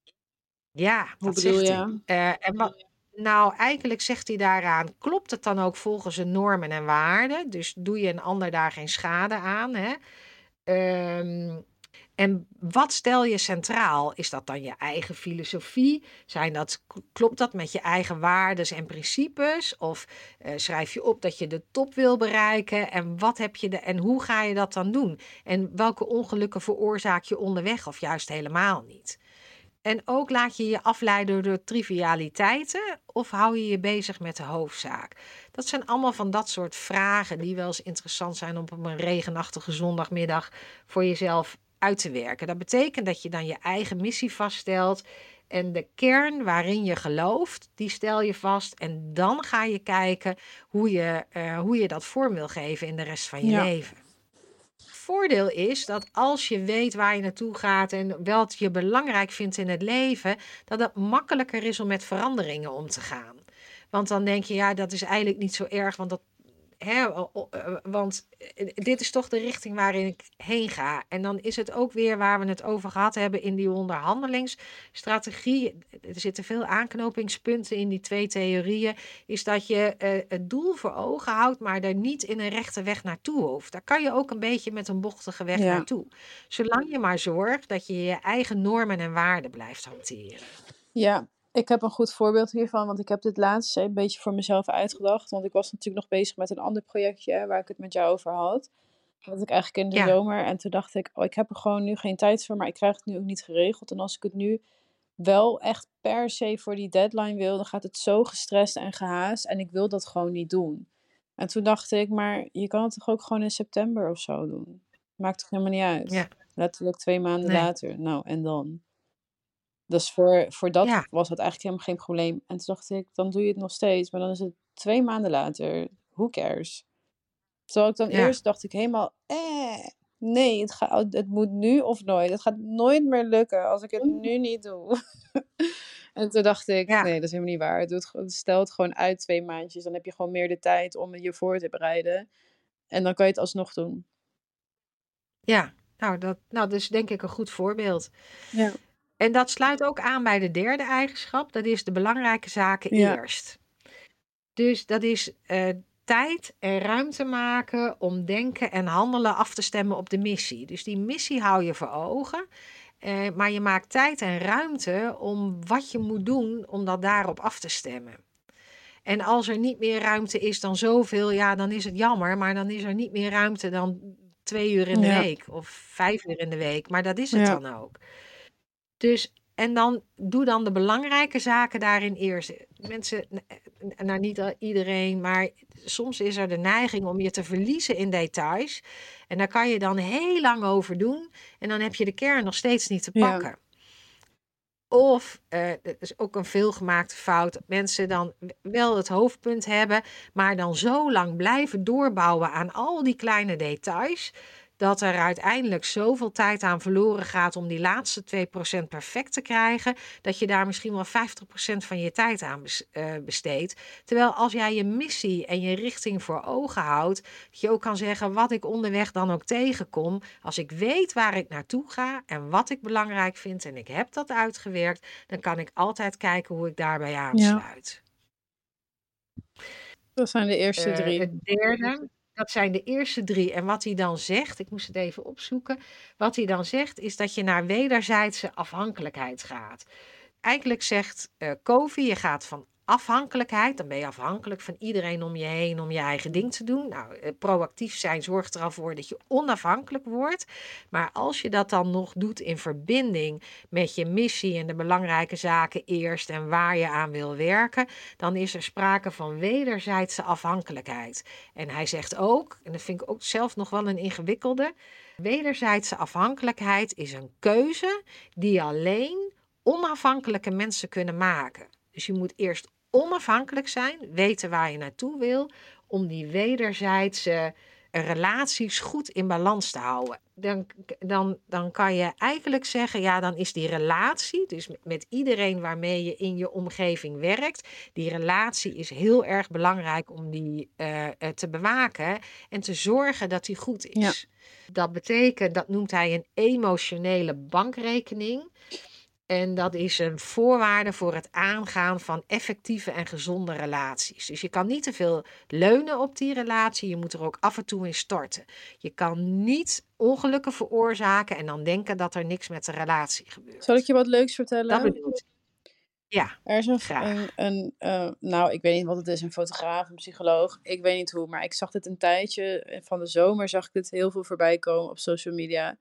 Ja, Hoe dat bedoel zegt hij. je? Eh, en wat, nou, eigenlijk zegt hij daaraan, klopt het dan ook volgens de normen en waarden? Dus doe je een ander daar geen schade aan? Hè? Ehm, En wat stel je centraal? Is dat dan je eigen filosofie? Zijn dat, klopt dat met je eigen waarden en principes? Of eh, schrijf je op dat je de top wil bereiken? En wat heb je de, en hoe ga je dat dan doen? En welke ongelukken veroorzaak je onderweg of juist helemaal niet? En ook laat je je afleiden door trivialiteiten of hou je je bezig met de hoofdzaak? Dat zijn allemaal van dat soort vragen die wel eens interessant zijn om op een regenachtige zondagmiddag voor jezelf uit te werken. Dat betekent dat je dan je eigen missie vaststelt en de kern waarin je gelooft, die stel je vast. En dan ga je kijken hoe je, uh, hoe je dat vorm wil geven in de rest van je Ja, leven. Voordeel is dat als je weet waar je naartoe gaat en wat je belangrijk vindt in het leven, dat het makkelijker is om met veranderingen om te gaan. Want dan denk je, ja, dat is eigenlijk niet zo erg, want dat, hè, want dit is toch de richting waarin ik heen ga. En dan is het ook weer waar we het over gehad hebben in die onderhandelingsstrategie. Er zitten veel aanknopingspunten in die twee theorieën. Is dat je uh, het doel voor ogen houdt, maar er niet in een rechte weg naartoe hoeft. Daar kan je ook een beetje met een bochtige weg ja. naartoe. Zolang je maar zorgt dat je je eigen normen en waarden blijft hanteren. Ja, ik heb een goed voorbeeld hiervan, want ik heb dit laatst een beetje voor mezelf uitgedacht. Want ik was natuurlijk nog bezig met een ander projectje waar ik het met jou over had. Dat had ik eigenlijk in de Ja, zomer. En toen dacht ik, oh, ik heb er gewoon nu geen tijd voor, maar ik krijg het nu ook niet geregeld. En als ik het nu wel echt per se voor die deadline wil, dan gaat het zo gestrest en gehaast. En ik wil dat gewoon niet doen. En toen dacht ik, maar je kan het toch ook gewoon in september of zo doen? Maakt toch helemaal niet uit? ja, Letterlijk twee maanden nee, later. Nou, en dan? Dus voor, voor dat ja, was het eigenlijk helemaal geen probleem. En toen dacht ik, dan doe je het nog steeds. Maar dan is het twee maanden later. Who cares? Terwijl ik dan ja, eerst dacht ik helemaal, eh, nee, het, gaat, het moet nu of nooit. Het gaat nooit meer lukken als ik het nu niet doe. En toen dacht ik, ja, nee, dat is helemaal niet waar. Doe het, gewoon- stel het gewoon uit twee maandjes. Dan heb je gewoon meer de tijd om je voor te bereiden. En dan kan je het alsnog doen. ja. Nou, dat, nou, dat is denk ik een goed voorbeeld. Ja. En dat sluit ook aan bij de derde eigenschap. Dat is de belangrijke zaken Ja. eerst. Dus dat is uh, tijd en ruimte maken om denken en handelen af te stemmen op de missie. Dus die missie hou je voor ogen. Uh, maar je maakt tijd en ruimte om wat je moet doen om dat daarop af te stemmen. En als er niet meer ruimte is dan zoveel, ja, dan is het jammer. Maar dan is er niet meer ruimte dan twee uur in de Ja. week of vijf uur in de week. Maar dat is het Ja. dan ook. Dus, en dan doe dan de belangrijke zaken daarin eerst. Mensen, nou niet iedereen, maar soms is er de neiging om je te verliezen in details. En daar kan je dan heel lang over doen. En dan heb je de kern nog steeds niet te Ja. pakken. Of, uh, dat is ook een veelgemaakte fout, dat mensen dan wel het hoofdpunt hebben, maar dan zo lang blijven doorbouwen aan al die kleine details, dat er uiteindelijk zoveel tijd aan verloren gaat om die laatste twee procent perfect te krijgen, dat je daar misschien wel vijftig procent van je tijd aan besteedt. Terwijl als jij je missie en je richting voor ogen houdt, dat je ook kan zeggen wat ik onderweg dan ook tegenkom, als ik weet waar ik naartoe ga en wat ik belangrijk vind en ik heb dat uitgewerkt, dan kan ik altijd kijken hoe ik daarbij aansluit. Ja. Dat zijn de eerste Uh, drie. het derde, dat zijn de eerste drie. En wat hij dan zegt, ik moest het even opzoeken. Wat hij dan zegt, is dat je naar wederzijdse afhankelijkheid gaat. Eigenlijk zegt uh, Covey, je gaat van afhankelijkheid, dan ben je afhankelijk van iedereen om je heen om je eigen ding te doen. Nou, uh, proactief zijn zorgt er al voor dat je onafhankelijk wordt. Maar als je dat dan nog doet in verbinding met je missie en de belangrijke zaken eerst en waar je aan wil werken, dan is er sprake van wederzijdse afhankelijkheid. En hij zegt ook, en dat vind ik ook zelf nog wel een ingewikkelde, wederzijdse afhankelijkheid is een keuze die alleen onafhankelijke mensen kunnen maken. Dus je moet eerst onafhankelijk zijn, weten waar je naartoe wil, om die wederzijdse relaties goed in balans te houden. Dan, dan, dan kan je eigenlijk zeggen, ja, dan is die relatie, dus met, met iedereen waarmee je in je omgeving werkt, die relatie is heel erg belangrijk om die uh, te bewaken en te zorgen dat die goed is. Ja. Dat betekent, dat noemt hij een emotionele bankrekening. En dat is een voorwaarde voor het aangaan van effectieve en gezonde relaties. Dus je kan niet te veel leunen op die relatie. Je moet er ook af en toe in storten. Je kan niet ongelukken veroorzaken en dan denken dat er niks met de relatie gebeurt. Zal ik je wat leuks vertellen? Dat bedoel ik. Ja, er is een, graag. een, een uh, nou, ik weet niet wat het is, een fotograaf, een psycholoog. Ik weet niet hoe, maar ik zag dit een tijdje. Van de zomer zag ik dit heel veel voorbij komen op social media.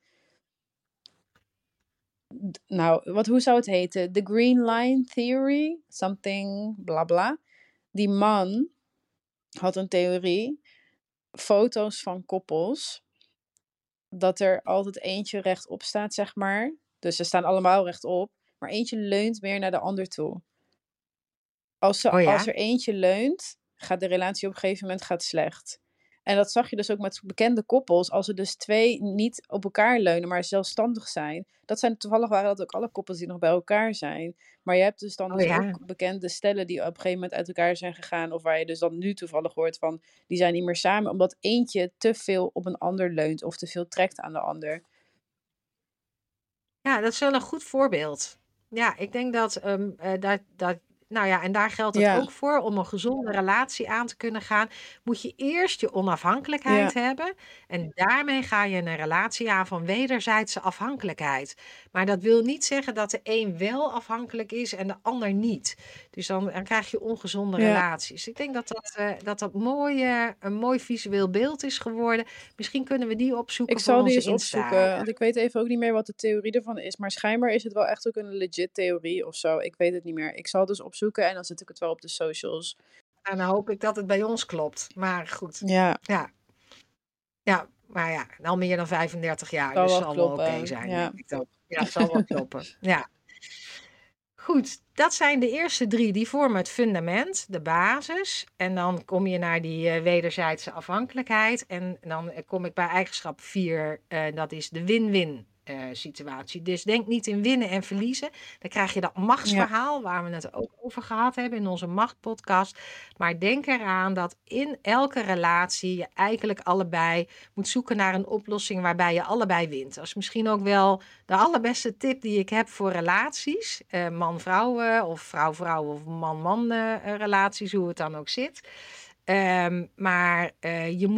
Nou, wat, hoe zou het heten? The Green Line Theory? Something, bla bla. Die man had een theorie. Foto's van koppels. Dat er altijd eentje rechtop staat, zeg maar. Dus ze staan allemaal rechtop. Maar eentje leunt meer naar de ander toe. Als, ze, oh ja? als er eentje leunt, gaat de relatie op een gegeven moment gaat slecht. En dat zag je dus ook met bekende koppels. Als er dus twee niet op elkaar leunen, maar zelfstandig zijn. Dat zijn toevallig waren dat ook alle koppels die nog bij elkaar zijn. Maar je hebt dus dan oh dus ja? ook bekende stellen die op een gegeven moment uit elkaar zijn gegaan. Of waar je dus dan nu toevallig hoort van, die zijn niet meer samen. Omdat eentje te veel op een ander leunt of te veel trekt aan de ander. Ja, dat is wel een goed voorbeeld. Ja, ik denk dat, um, uh, dat, dat nou ja, en daar geldt het Ja. ook voor. Om een gezonde relatie aan te kunnen gaan, moet je eerst je onafhankelijkheid Ja. hebben. En daarmee ga je een relatie aan van wederzijdse afhankelijkheid. Maar dat wil niet zeggen dat de een wel afhankelijk is en de ander niet. Dus dan, dan krijg je ongezonde Ja. relaties. Ik denk dat dat, uh, dat, dat mooi, uh, een mooi visueel beeld is geworden. Misschien kunnen we die opzoeken Ik voor zal die onze eens Insta. opzoeken, want ik weet even ook niet meer wat de theorie ervan is. Maar schijnbaar is het wel echt ook een legit theorie of zo. Ik weet het niet meer. Ik zal het dus opzoeken en dan zet ik het wel op de socials. En dan hoop ik dat het bij ons klopt. Maar goed. Ja. Ja. Ja, maar ja, al meer dan vijfendertig jaar. Zal Dus wel zal wel kloppen. oké zijn, Ja. denk ik ook. Ja, het zal wel kloppen. Ja. Goed, dat zijn de eerste drie. Die vormen het fundament, de basis. En dan kom je naar die uh, wederzijdse afhankelijkheid. En dan uh, kom ik bij eigenschap vier. Uh, dat is de win-win uh, situatie. Dus denk niet in winnen en verliezen. Dan krijg je dat machtsverhaal, ja, waar we het ook over gehad hebben in onze machtpodcast. Maar denk eraan dat in elke relatie je eigenlijk allebei moet zoeken naar een oplossing waarbij je allebei wint. Dat is misschien ook wel de allerbeste tip die ik heb voor relaties. Uh, man-vrouw uh, of vrouw-vrouw of man-man uh, relaties, hoe het dan ook zit. Um, maar uh, je moet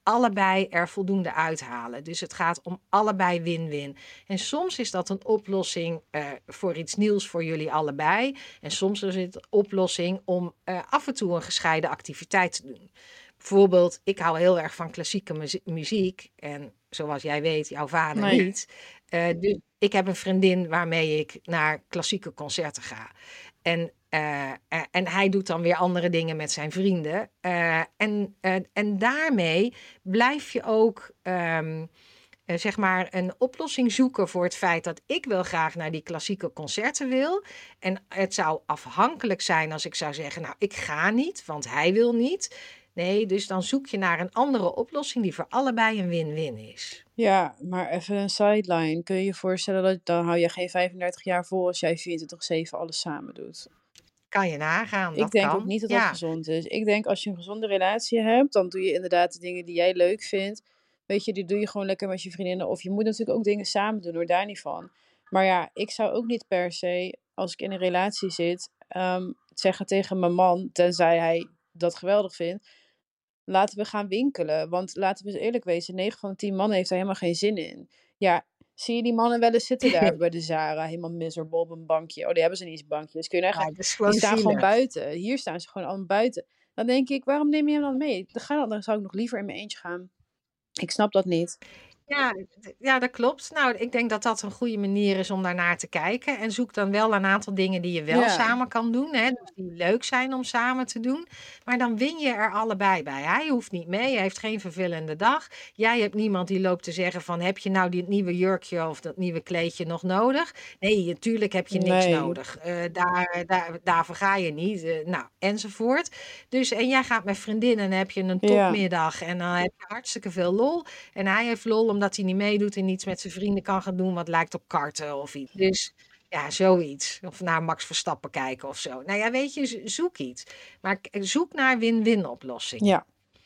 allebei er voldoende uithalen. Dus het gaat om allebei win-win. En soms is dat een oplossing uh, voor iets nieuws voor jullie allebei. En soms is het een oplossing om uh, af en toe een gescheiden activiteit te doen. Bijvoorbeeld, ik hou heel erg van klassieke muzie- muziek. En zoals jij weet, jouw vader Nee. niet. Uh, dus ik heb een vriendin waarmee ik naar klassieke concerten ga. En, uh, uh, en hij doet dan weer andere dingen met zijn vrienden. Uh, en, uh, en daarmee blijf je ook... Um, Uh, zeg maar een oplossing zoeken voor het feit dat ik wel graag naar die klassieke concerten wil. En het zou afhankelijk zijn als ik zou zeggen, nou, ik ga niet, want hij wil niet. Nee, dus dan zoek je naar een andere oplossing die voor allebei een win-win is. Ja, maar even een sideline. Kun je je voorstellen dat dan hou je geen vijfendertig jaar vol als jij vierentwintig zeven alles samen doet? Kan je nagaan, Ik dat denk kan. ook niet dat ja. dat gezond is. Ik denk als je een gezonde relatie hebt, dan doe je inderdaad de dingen die jij leuk vindt. Weet je, die doe je gewoon lekker met je vriendinnen. Of je moet natuurlijk ook dingen samen doen, hoor, daar niet van. Maar ja, ik zou ook niet per se, als ik in een relatie zit, um, zeggen tegen mijn man, tenzij hij dat geweldig vindt, laten we gaan winkelen. Want laten we eens eerlijk wezen, negen van de tien mannen heeft daar helemaal geen zin in. Ja, zie je die mannen wel eens zitten daar bij de Zara, helemaal miserable op een bankje. Oh, die hebben ze niet eens bankjes. Kun je nagaan, Ja, dat is die gewoon staan zielig. gewoon buiten. Hier staan ze gewoon allemaal buiten. Dan denk ik, waarom neem je hem dan mee? Dan, ga dan, dan zou ik nog liever in mijn eentje gaan. Ik snap dat niet. Ja, d- ja, dat klopt. Nou, ik denk dat dat een goede manier is om daarnaar te kijken. En zoek dan wel een aantal dingen die je wel Ja. samen kan doen. Hè? Dus die leuk zijn om samen te doen. Maar dan win je er allebei bij. Hij hoeft niet mee, hij heeft geen vervelende dag. Jij hebt niemand die loopt te zeggen van, heb je nou dit nieuwe jurkje of dat nieuwe kleedje nog nodig? Nee, natuurlijk heb je niks Nee. nodig. Uh, daar, daar, daarvoor ga je niet. Uh, nou, enzovoort. Dus, en jij gaat met vriendinnen en heb je een Ja. topmiddag. En dan heb je hartstikke veel lol. En hij heeft lol omdat hij niet meedoet en iets met zijn vrienden kan gaan doen wat lijkt op karten of iets. Dus ja, zoiets. Of naar Max Verstappen kijken of zo. Nou ja, weet je, zo- zoek iets. Maar k- zoek naar win-win oplossingen. Ja.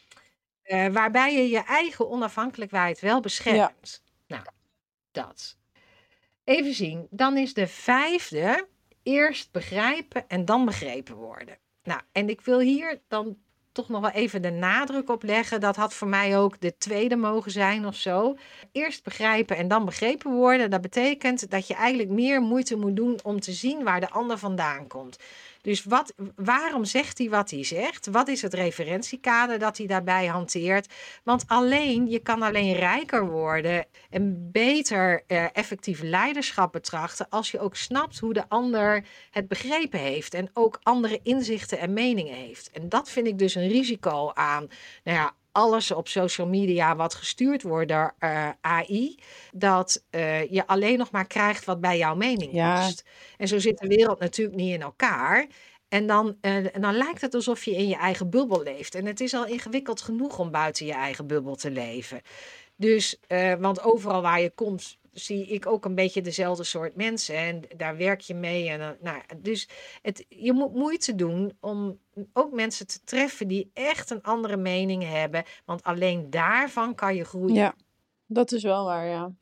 Uh, waarbij je je eigen onafhankelijkheid wel beschermt. Nou, dat. Even zien. Dan is de vijfde eerst begrijpen en dan begrepen worden. Nou, en ik wil hier dan toch nog wel even de nadruk op leggen. Dat had voor mij ook de tweede mogen zijn of zo. Eerst begrijpen en dan begrepen worden. Dat betekent dat je eigenlijk meer moeite moet doen om te zien waar de ander vandaan komt. Dus wat, waarom zegt hij wat hij zegt? Wat is het referentiekader dat hij daarbij hanteert? Want alleen, je kan alleen rijker worden en beter eh, effectief leiderschap betrachten als je ook snapt hoe de ander het begrepen heeft en ook andere inzichten en meningen heeft. En dat vind ik dus een risico aan, nou ja, alles op social media wat gestuurd wordt door uh, A I, dat uh, je alleen nog maar krijgt wat bij jouw mening Ja. past. En zo zit de wereld natuurlijk niet in elkaar. En dan, uh, en dan lijkt het alsof je in je eigen bubbel leeft. En het is al ingewikkeld genoeg om buiten je eigen bubbel te leven. Dus, uh, want overal waar je komt, zie ik ook een beetje dezelfde soort mensen. En daar werk je mee. En, uh, nou, dus het, je moet moeite doen om ook mensen te treffen die echt een andere mening hebben. Want alleen daarvan kan je groeien. Ja, dat is wel waar, ja.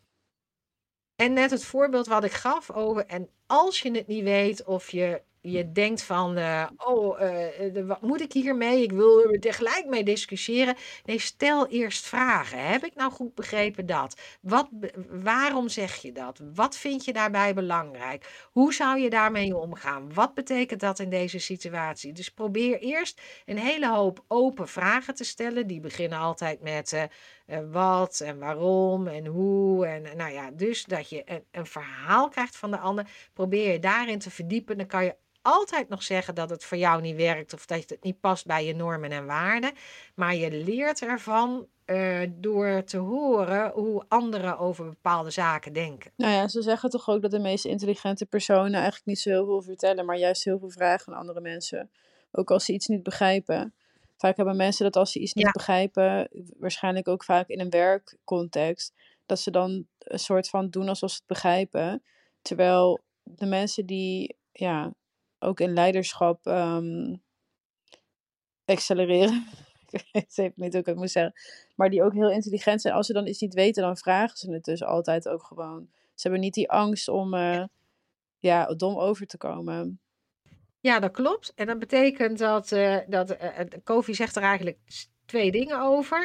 En net het voorbeeld wat ik gaf over, en als je het niet weet of je, je denkt van, uh, oh, uh, de, wat moet ik hiermee? Ik wil er tegelijk mee discussiëren. Nee, stel eerst vragen. Heb ik nou goed begrepen dat? Wat, waarom zeg je dat? Wat vind je daarbij belangrijk? Hoe zou je daarmee omgaan? Wat betekent dat in deze situatie? Dus probeer eerst een hele hoop open vragen te stellen. Die beginnen altijd met uh, uh, wat en waarom en hoe. En uh, nou ja, dus dat je een, een verhaal krijgt van de ander. Probeer je daarin te verdiepen. Dan kan je altijd nog zeggen dat het voor jou niet werkt of dat het niet past bij je normen en waarden. Maar je leert ervan uh, door te horen hoe anderen over bepaalde zaken denken. Nou ja, ze zeggen toch ook dat de meest intelligente personen eigenlijk niet zo heel veel vertellen, maar juist heel veel vragen aan andere mensen. Ook als ze iets niet begrijpen. Vaak hebben mensen dat als ze iets niet Ja. begrijpen, waarschijnlijk ook vaak in een werkcontext, dat ze dan een soort van doen alsof ze het begrijpen. Terwijl de mensen die ja, ook in leiderschap um, accelereren, ik weet even niet hoe ik het moet zeggen, maar die ook heel intelligent zijn, als ze dan iets niet weten, dan vragen ze het dus altijd ook gewoon. Ze hebben niet die angst om uh, ja, dom over te komen. Ja, dat klopt. En dat betekent dat, uh, dat uh, Kofi zegt er eigenlijk twee dingen over.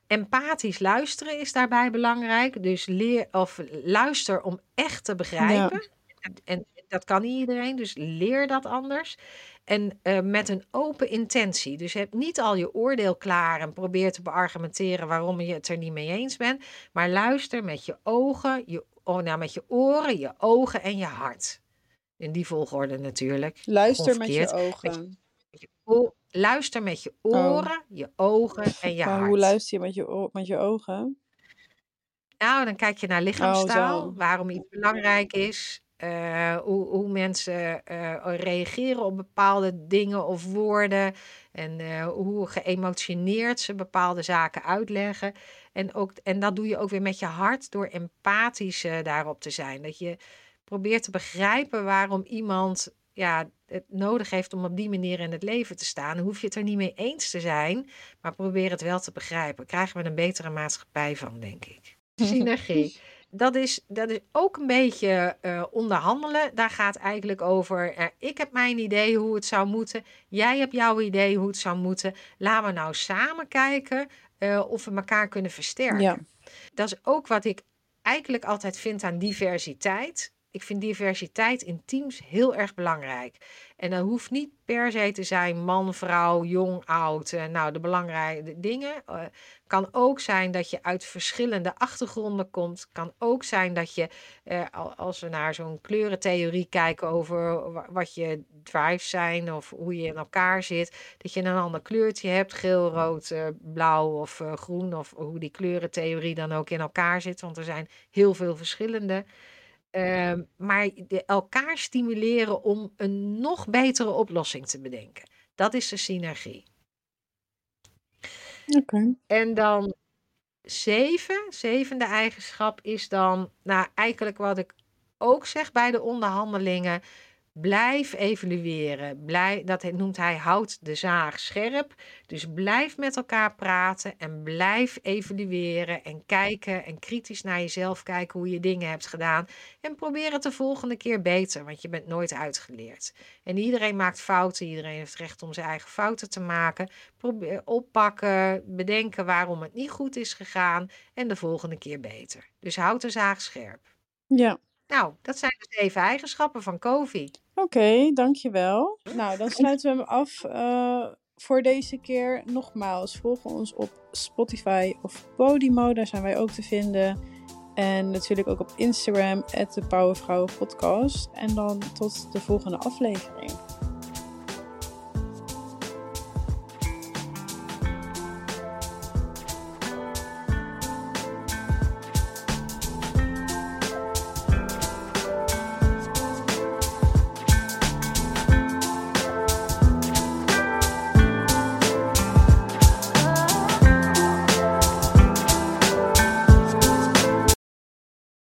Empathisch luisteren is daarbij belangrijk. Dus leer of luister om echt te begrijpen. Ja. En, en dat kan niet iedereen, dus leer dat anders. En uh, met een open intentie. Dus heb niet al je oordeel klaar en probeer te beargumenteren waarom je het er niet mee eens bent. Maar luister met je ogen, je, oh, nou, met je oren, je ogen en je hart. In die volgorde natuurlijk. Luister met je ogen. Met je, met je o- luister met je oren, oh. je ogen en je maar hart. Hoe luister je met je, o- met je ogen? Nou, dan kijk je naar lichaamstaal, Oh, waarom iets belangrijk is. Uh, hoe, hoe mensen uh, reageren op bepaalde dingen of woorden. En uh, hoe geëmotioneerd ze bepaalde zaken uitleggen. En, ook, en dat doe je ook weer met je hart door empathisch uh, daarop te zijn. Dat je probeert te begrijpen waarom iemand ja, het nodig heeft om op die manier in het leven te staan. Dan hoef je het er niet mee eens te zijn, maar probeer het wel te begrijpen. Krijgen we een betere maatschappij van, denk ik. Synergie. Dat is, dat is ook een beetje uh, onderhandelen. Daar gaat eigenlijk over. Uh, ik heb mijn idee hoe het zou moeten. Jij hebt jouw idee hoe het zou moeten. Laten we nou samen kijken uh, of we elkaar kunnen versterken. Ja. Dat is ook wat ik eigenlijk altijd vind aan diversiteit. Ik vind diversiteit in teams heel erg belangrijk. En dat hoeft niet per se te zijn man, vrouw, jong, oud. Uh, nou, de belangrijke dingen. Uh, kan ook zijn dat je uit verschillende achtergronden komt. Kan ook zijn dat je, uh, als we naar zo'n kleurentheorie kijken over wat je drives zijn of hoe je in elkaar zit, dat je een ander kleurtje hebt, geel, rood, uh, blauw of uh, groen, of hoe die kleurentheorie dan ook in elkaar zit. Want er zijn heel veel verschillende. Uh, maar de, elkaar stimuleren om een nog betere oplossing te bedenken. Dat is de synergie. Oké. Okay. En dan zeven, zevende eigenschap is dan, nou eigenlijk wat ik ook zeg bij de onderhandelingen, blijf evalueren. Blijf, dat noemt hij houd de zaag scherp. Dus blijf met elkaar praten en blijf evalueren en kijken en kritisch naar jezelf kijken hoe je dingen hebt gedaan. En probeer het de volgende keer beter, want je bent nooit uitgeleerd. En iedereen maakt fouten, iedereen heeft recht om zijn eigen fouten te maken. Probeer oppakken, bedenken waarom het niet goed is gegaan en de volgende keer beter. Dus houd de zaag scherp. Ja. Nou, dat zijn de zeven eigenschappen van Covey. Oké, okay, dankjewel. Nou, dan sluiten we hem af uh, voor deze keer. Nogmaals, volg ons op Spotify of Podimo, daar zijn wij ook te vinden. En natuurlijk ook op Instagram, at de Powervrouwen Podcast. En dan tot de volgende aflevering.